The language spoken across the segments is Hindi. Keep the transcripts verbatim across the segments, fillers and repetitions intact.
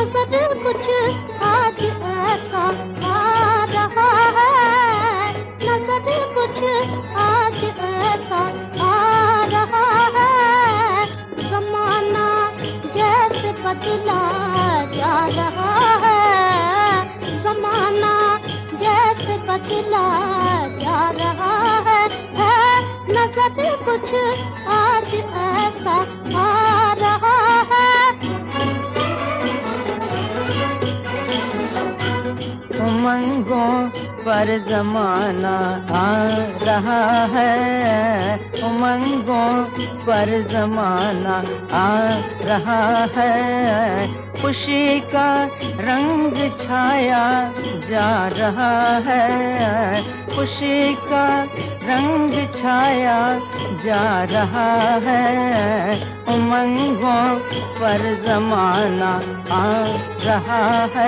नजर कुछ आज ऐसा आ रहा है, नजर कुछ आज ऐसा आ रहा है। जमाना जैसे बदला जा रहा है, जमाना जैसे बदला जा रहा है, है नजर कुछ आज ऐसा आ रहा है। उमंगों पर जमाना आ रहा है, उमंगों पर जमाना आ रहा है। खुशी का रंग छाया जा रहा है, खुशी का रंग छाया जा रहा है। उमंगों पर जमाना आ रहा है।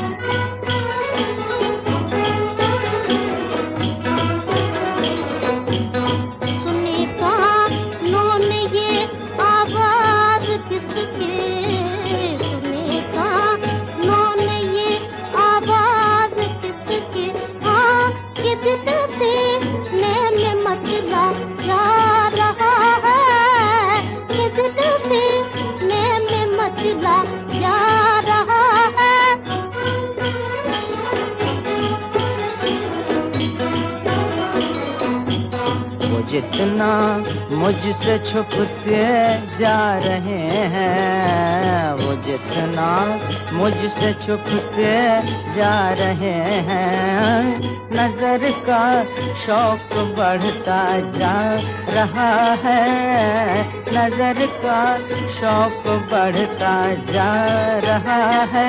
जितना मुझसे छुपते जा रहे हैं, वो जितना मुझसे छुपते जा रहे हैं, नजर का शौक बढ़ता जा रहा है, नजर का शौक बढ़ता जा रहा है।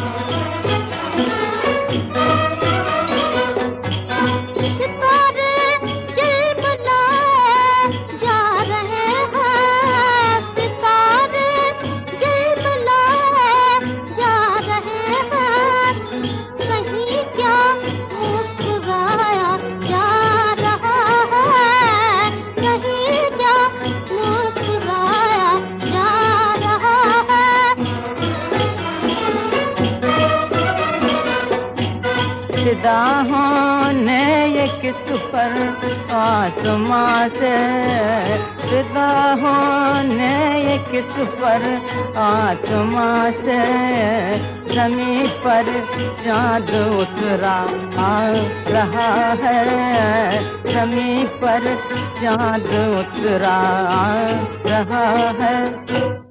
फिदा होने ये किस पर आसमां से, फिदा होने ये किस पर आसमां से, ज़मीं पर चाँद उतरा आ रहा है, ज़मीं पर चाँद उतरा आ रहा है।